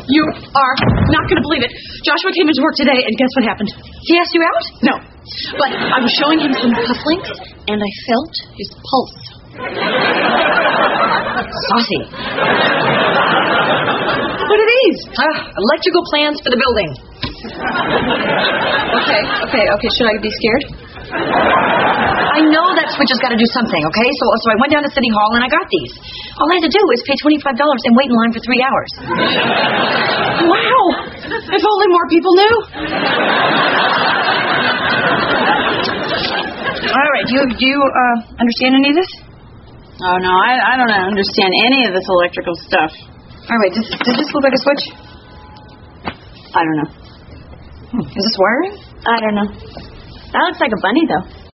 You are not going to believe it. Joshua came into work today, and guess what happened? He asked you out? No. But I was showing him some cufflinks, and I felt his pulse. Saucy. What are these? Electrical plans for the building. Okay. Should I be scared? I know that switch has got to do something, okay? So I went down to City Hall and I got these. All I had to do was pay $25 and wait in line for 3 hours. Wow! If only more people knew. All right, do you understand any of this? Oh, no, I don't understand any of this electrical stuff. All right, does this look like a switch? I don't know. Is this wiring? I don't know. That looks like a bunny, though.